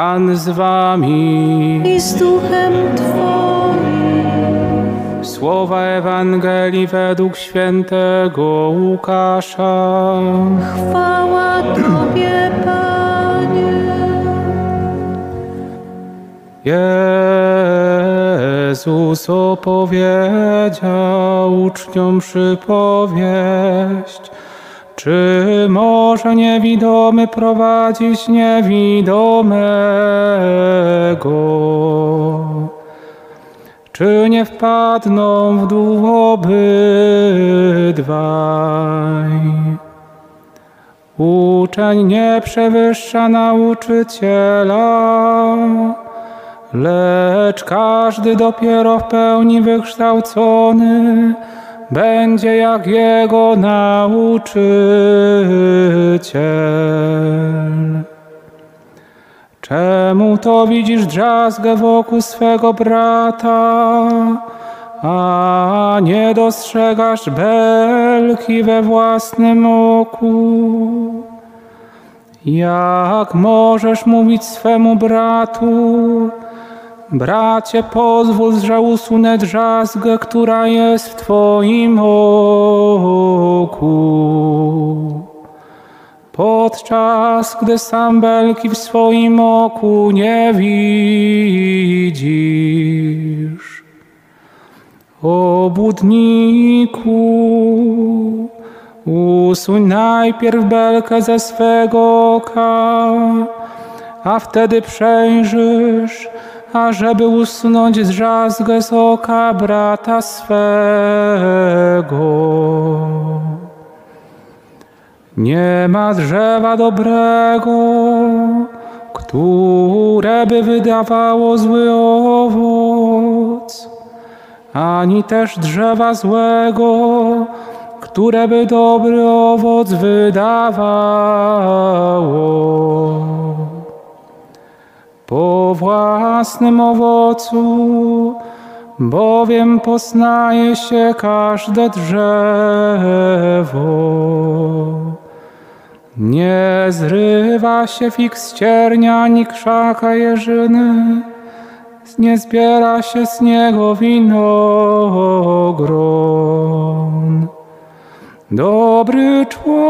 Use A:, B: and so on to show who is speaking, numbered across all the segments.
A: Pan z wami.
B: I z duchem Twoim.
A: Słowa Ewangelii według świętego Łukasza.
B: Chwała Tobie, Panie.
A: Jezus opowiedział uczniom przypowieść, czy może niewidomy prowadzić niewidomego? Czy nie wpadną w dół obydwaj? Uczeń nie przewyższa nauczyciela, lecz każdy dopiero w pełni wykształcony będzie jak jego nauczyciel. Czemu to widzisz drzazgę wokół swego brata, a nie dostrzegasz belki we własnym oku? Jak możesz mówić swemu bratu: bracie, pozwól, że usunę drzazgę, która jest w twoim oku, podczas gdy sam belki w swoim oku nie widzisz? Obłudniku, usuń najpierw belkę ze swego oka, a wtedy przejrzysz, ażeby usunąć drzazgę z oka brata swego. Nie ma drzewa dobrego, które by wydawało zły owoc, ani też drzewa złego, które by dobry owoc wydawało. Po własnym owocu bowiem poznaje się każde drzewo. Nie zrywa się fig z ciernia, ani krzaka jeżyny, nie zbiera się z niego winogron. Dobry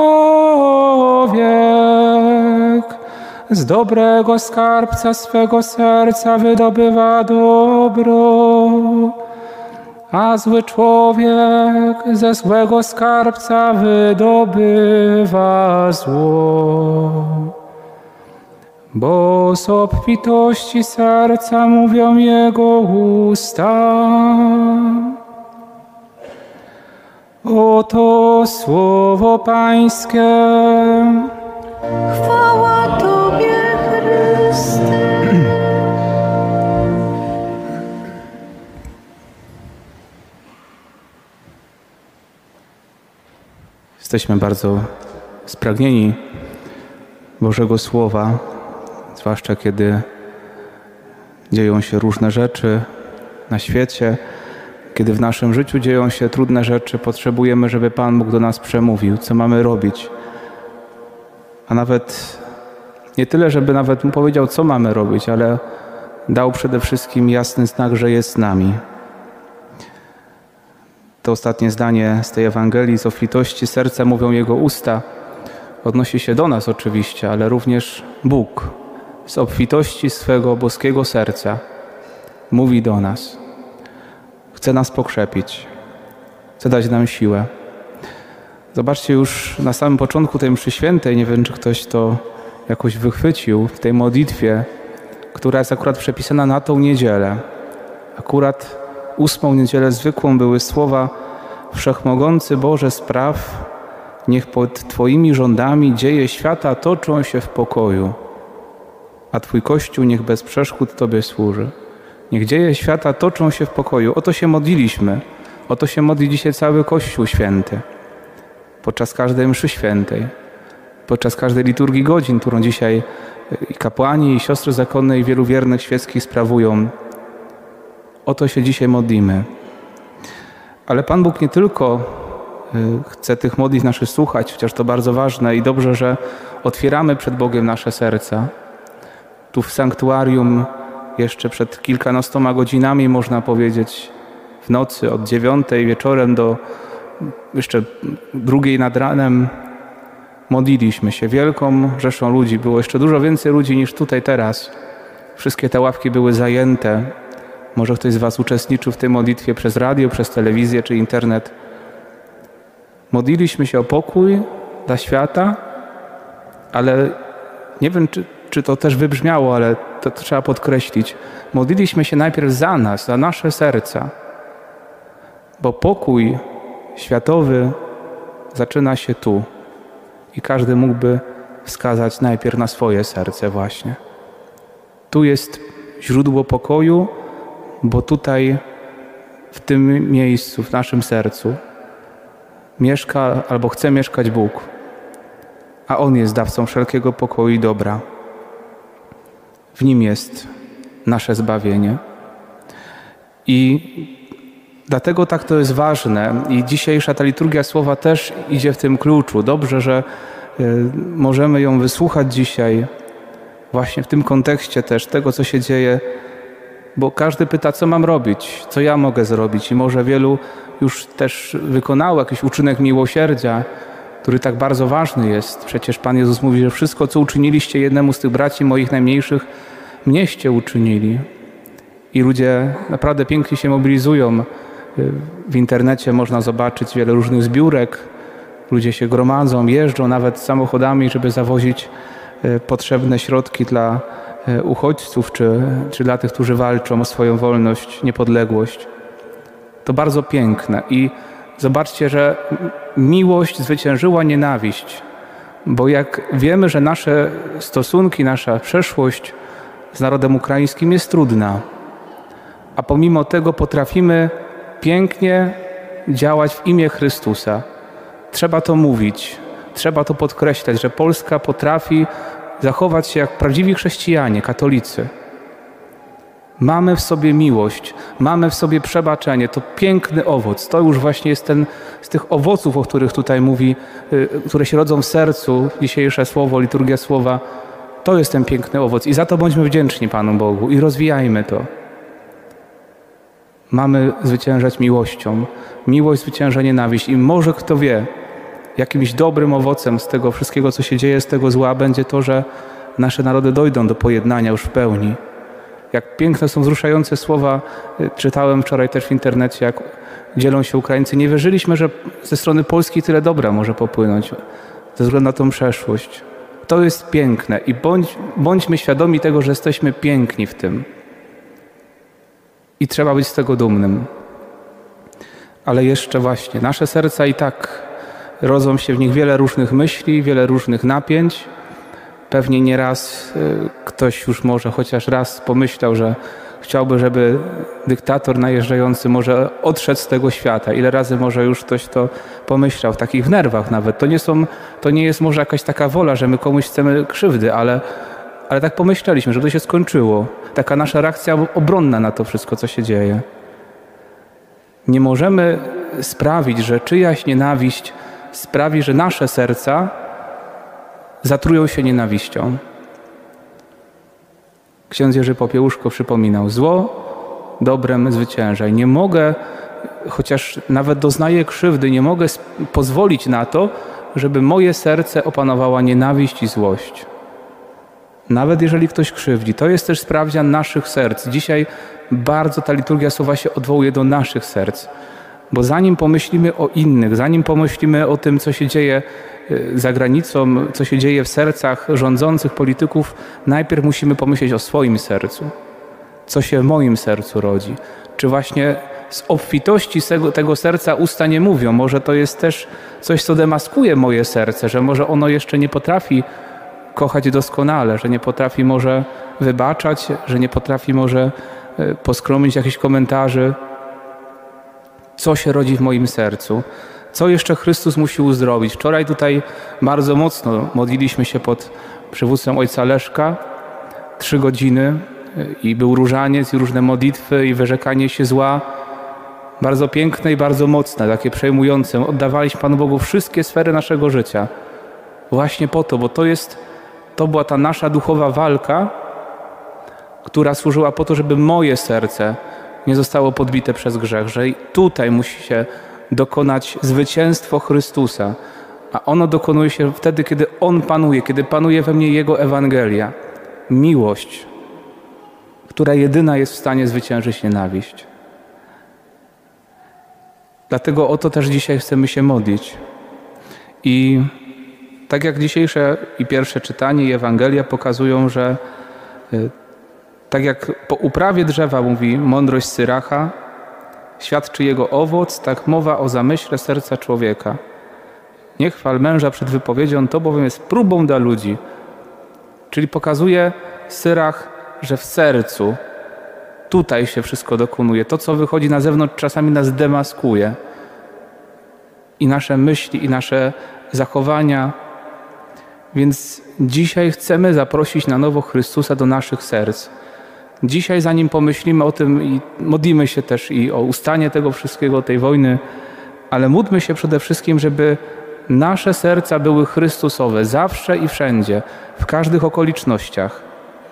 A: człowiek z dobrego skarbca swego serca wydobywa dobro, a zły człowiek ze złego skarbca wydobywa zło. Bo z obfitości serca mówią jego usta. Oto słowo Pańskie.
B: Chwała Tobie, Chryste.
A: Jesteśmy bardzo spragnieni Bożego Słowa, zwłaszcza kiedy dzieją się różne rzeczy na świecie, kiedy w naszym życiu dzieją się trudne rzeczy. Potrzebujemy, żeby Pan Bóg do nas przemówił, co mamy robić. A nawet nie tyle, żeby nawet mu powiedział, co mamy robić, ale dał przede wszystkim jasny znak, że jest z nami. To ostatnie zdanie z tej Ewangelii, z obfitości serca mówią Jego usta, odnosi się do nas oczywiście, ale również Bóg z obfitości swego boskiego serca mówi do nas. Chce nas pokrzepić, chce dać nam siłę. Zobaczcie, już na samym początku tej mszy świętej, nie wiem, czy ktoś to jakoś wychwycił, w tej modlitwie, która jest akurat przepisana na tą niedzielę. Akurat 8. niedzielę zwykłą były słowa: Wszechmogący Boże, spraw, niech pod Twoimi rządami dzieje świata toczą się w pokoju, a Twój Kościół niech bez przeszkód Tobie służy. Niech dzieje świata toczą się w pokoju. O to się modliliśmy. O to się modli dzisiaj cały Kościół Święty. Podczas każdej mszy świętej, podczas każdej liturgii godzin, którą dzisiaj i kapłani, i siostry zakonne, i wielu wiernych świeckich sprawują. O to się dzisiaj modlimy. Ale Pan Bóg nie tylko chce tych modlitw naszych słuchać, chociaż to bardzo ważne i dobrze, że otwieramy przed Bogiem nasze serca, Tu w sanktuarium jeszcze przed kilkunastoma godzinami, można powiedzieć, w nocy od 9 wieczorem do jeszcze 2 nad ranem modliliśmy się wielką rzeszą ludzi. Było jeszcze dużo więcej ludzi niż tutaj teraz. Wszystkie te ławki były zajęte. Może ktoś z was uczestniczył w tej modlitwie przez radio, przez telewizję czy internet. Modliliśmy się o pokój dla świata, ale nie wiem, czy to też wybrzmiało, ale to trzeba podkreślić. Modliliśmy się najpierw za nas, za nasze serca, bo pokój światowy zaczyna się tu i każdy mógłby wskazać najpierw na swoje serce właśnie. Tu jest źródło pokoju, bo tutaj, w tym miejscu, w naszym sercu mieszka albo chce mieszkać Bóg, a On jest dawcą wszelkiego pokoju i dobra. W Nim jest nasze zbawienie. I dlatego tak to jest ważne i dzisiejsza ta liturgia słowa też idzie w tym kluczu. Dobrze, że możemy ją wysłuchać dzisiaj właśnie w tym kontekście też tego, co się dzieje, bo każdy pyta, co mam robić, co ja mogę zrobić i może wielu już też wykonało jakiś uczynek miłosierdzia, który tak bardzo ważny jest. Przecież Pan Jezus mówi, że wszystko, co uczyniliście jednemu z tych braci moich najmniejszych, mnieście uczynili. I ludzie naprawdę pięknie się mobilizują. W internecie można zobaczyć wiele różnych zbiórek. Ludzie się gromadzą, jeżdżą nawet samochodami, żeby zawozić potrzebne środki dla uchodźców czy dla tych, którzy walczą o swoją wolność, niepodległość. To bardzo piękne. I zobaczcie, że miłość zwyciężyła nienawiść. Bo jak wiemy, że nasze stosunki, nasza przeszłość z narodem ukraińskim jest trudna, a pomimo tego potrafimy pięknie działać w imię Chrystusa. Trzeba to mówić, trzeba to podkreślać, że Polska potrafi zachować się jak prawdziwi chrześcijanie, katolicy. Mamy w sobie miłość, mamy w sobie przebaczenie. To piękny owoc. To już właśnie jest ten z tych owoców, o których tutaj mówi, które się rodzą w sercu, dzisiejsze słowo, liturgia słowa. To jest ten piękny owoc i za to bądźmy wdzięczni Panu Bogu i rozwijajmy to. Mamy zwyciężać miłością. Miłość zwycięża nienawiść i może kto wie, jakimś dobrym owocem z tego wszystkiego, co się dzieje, z tego zła będzie to, że nasze narody dojdą do pojednania już w pełni. Jak piękne są wzruszające słowa, czytałem wczoraj też w internecie, jak dzielą się Ukraińcy. Nie wierzyliśmy, że ze strony Polski tyle dobra może popłynąć ze względu na tą przeszłość. To jest piękne i bądźmy świadomi tego, że jesteśmy piękni w tym. I trzeba być z tego dumnym. Ale jeszcze właśnie, nasze serca i tak rodzą się w nich wiele różnych myśli, wiele różnych napięć. Pewnie nieraz ktoś już może chociaż raz pomyślał, że chciałby, żeby dyktator najeżdżający może odszedł z tego świata. Ile razy może już ktoś to pomyślał, w takich nerwach nawet. To nie jest może jakaś taka wola, że my komuś chcemy krzywdy, ale tak pomyśleliśmy, żeby to się skończyło. Taka nasza reakcja obronna na to wszystko, co się dzieje. Nie możemy sprawić, że czyjaś nienawiść sprawi, że nasze serca zatrują się nienawiścią. Ksiądz Jerzy Popiełuszko przypominał, zło dobrem zwycięża. I nie mogę, chociaż nawet doznaję krzywdy, nie mogę pozwolić na to, żeby moje serce opanowała nienawiść i złość. Nawet jeżeli ktoś krzywdzi. To jest też sprawdzian naszych serc. Dzisiaj bardzo ta liturgia słowa się odwołuje do naszych serc. Bo zanim pomyślimy o innych, zanim pomyślimy o tym, co się dzieje za granicą, co się dzieje w sercach rządzących polityków, najpierw musimy pomyśleć o swoim sercu. Co się w moim sercu rodzi. Czy właśnie z obfitości tego serca usta nie mówią. Może to jest też coś, co demaskuje moje serce, że może ono jeszcze nie potrafi kochać doskonale, że nie potrafi może wybaczać, że nie potrafi może poskromić jakichś komentarzy. Co się rodzi w moim sercu? Co jeszcze Chrystus musi uzdrowić? Wczoraj tutaj bardzo mocno modliliśmy się pod przywództwem ojca Leszka 3 godziny i był różaniec i różne modlitwy i wyrzekanie się zła. Bardzo piękne i bardzo mocne, takie przejmujące. Oddawaliśmy Panu Bogu wszystkie sfery naszego życia. Właśnie po to, bo to była ta nasza duchowa walka, która służyła po to, żeby moje serce nie zostało podbite przez grzech, że tutaj musi się dokonać zwycięstwo Chrystusa, a ono dokonuje się wtedy, kiedy On panuje, kiedy panuje we mnie Jego Ewangelia. Miłość, która jedyna jest w stanie zwyciężyć nienawiść. Dlatego o to też dzisiaj chcemy się modlić. I tak jak dzisiejsze i pierwsze czytanie i Ewangelia pokazują, że tak jak po uprawie drzewa mówi mądrość Syracha, świadczy jego owoc, tak mowa o zamyśle serca człowieka. Nie chwal męża przed wypowiedzią, to bowiem jest próbą dla ludzi. Czyli pokazuje Syrach, że w sercu tutaj się wszystko dokonuje. To, co wychodzi na zewnątrz, czasami nas demaskuje. I nasze myśli, i nasze zachowania. Więc dzisiaj chcemy zaprosić na nowo Chrystusa do naszych serc. Dzisiaj, zanim pomyślimy o tym i modlimy się też i o ustanie tego wszystkiego, tej wojny, ale módlmy się przede wszystkim, żeby nasze serca były Chrystusowe zawsze i wszędzie, w każdych okolicznościach.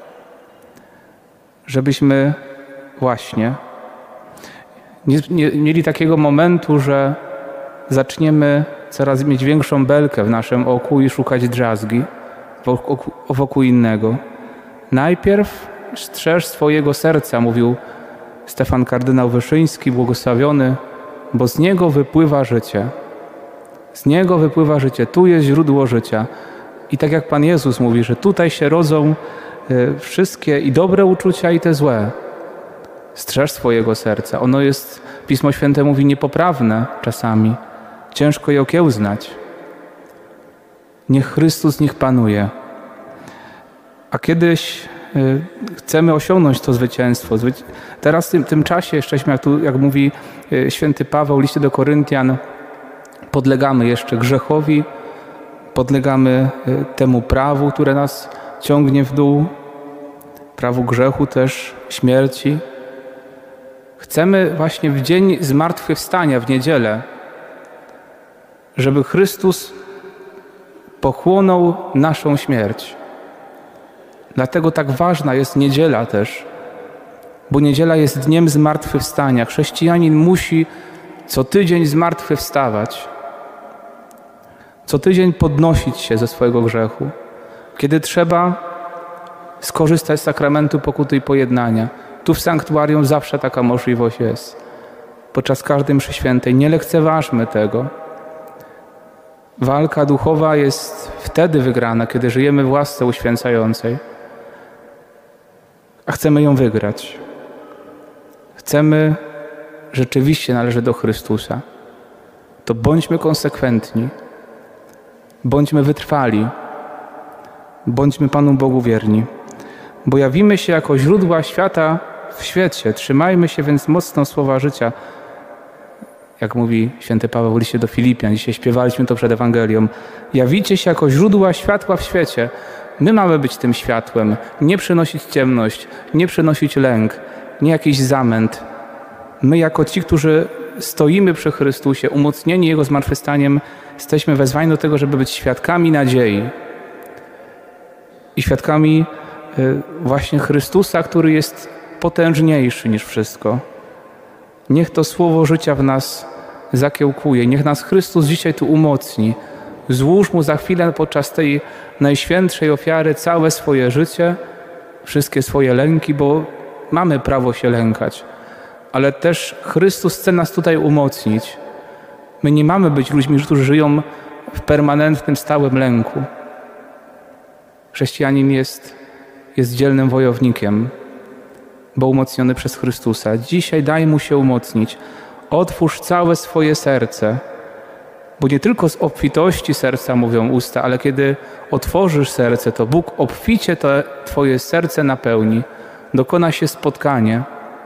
A: Żebyśmy właśnie nie mieli takiego momentu, że zaczniemy coraz mieć większą belkę w naszym oku i szukać drzazgi wokół innego. Najpierw strzeż swojego serca, mówił Stefan kardynał Wyszyński, błogosławiony, bo z niego wypływa życie. Z niego wypływa życie. Tu jest źródło życia. I tak jak Pan Jezus mówi, że tutaj się rodzą wszystkie i dobre uczucia, i te złe. Strzeż swojego serca. Ono jest, Pismo Święte mówi, niepoprawne czasami. Ciężko je okiełznać. Niech Chrystus niech panuje. A kiedyś chcemy osiągnąć to zwycięstwo. Teraz w tym czasie jesteśmy, jak mówi święty Paweł w liście do Koryntian, podlegamy jeszcze grzechowi, podlegamy temu prawu, które nas ciągnie w dół, prawu grzechu też, śmierci. Chcemy właśnie w dzień zmartwychwstania, w niedzielę, żeby Chrystus pochłonął naszą śmierć. Dlatego tak ważna jest niedziela też, bo niedziela jest dniem zmartwychwstania. Chrześcijanin musi co tydzień zmartwychwstawać, co tydzień podnosić się ze swojego grzechu. Kiedy trzeba skorzystać z sakramentu pokuty i pojednania. Tu w sanktuarium zawsze taka możliwość jest. Podczas każdej mszy świętej nie lekceważmy tego. Walka duchowa jest wtedy wygrana, kiedy żyjemy w łasce uświęcającej. A chcemy ją wygrać. Chcemy rzeczywiście należeć do Chrystusa. To bądźmy konsekwentni. Bądźmy wytrwali. Bądźmy Panu Bogu wierni. Bo jawimy się jako źródła świata w świecie. Trzymajmy się więc mocno słowa życia. Jak mówi święty Paweł w liście do Filipian, dzisiaj śpiewaliśmy to przed Ewangelią. Jawicie się jako źródła światła w świecie. My mamy być tym światłem, nie przynosić ciemność, nie przynosić lęk, nie jakiś zamęt. My jako ci, którzy stoimy przy Chrystusie, umocnieni Jego zmartwychwstaniem, jesteśmy wezwani do tego, żeby być świadkami nadziei. I świadkami właśnie Chrystusa, który jest potężniejszy niż wszystko. Niech to słowo życia w nas zakiełkuje. Niech nas Chrystus dzisiaj tu umocni. Złóż Mu za chwilę podczas tej najświętszej ofiary całe swoje życie, wszystkie swoje lęki, bo mamy prawo się lękać. Ale też Chrystus chce nas tutaj umocnić. My nie mamy być ludźmi, którzy żyją w permanentnym, stałym lęku. Chrześcijanin jest dzielnym wojownikiem, bo umocniony przez Chrystusa. Dzisiaj daj Mu się umocnić. Otwórz całe swoje serce, bo nie tylko z obfitości serca mówią usta, ale kiedy otworzysz serce, to Bóg obficie to Twoje serce napełni. Dokona się spotkanie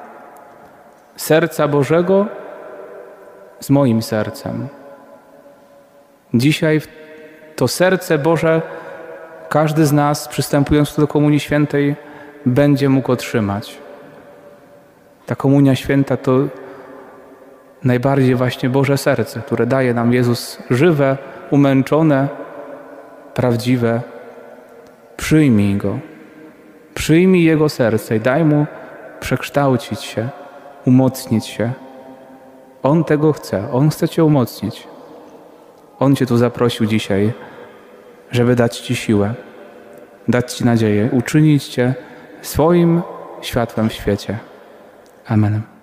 A: serca Bożego z moim sercem. Dzisiaj to serce Boże każdy z nas, przystępując do Komunii Świętej, będzie mógł otrzymać. Ta Komunia Święta to najbardziej właśnie Boże serce, które daje nam Jezus żywe, umęczone, prawdziwe. Przyjmij Go. Przyjmij Jego serce i daj Mu przekształcić się, umocnić się. On tego chce, On chce Cię umocnić. On Cię tu zaprosił dzisiaj, żeby dać Ci siłę, dać Ci nadzieję, uczynić Cię swoim światłem w świecie. Amen.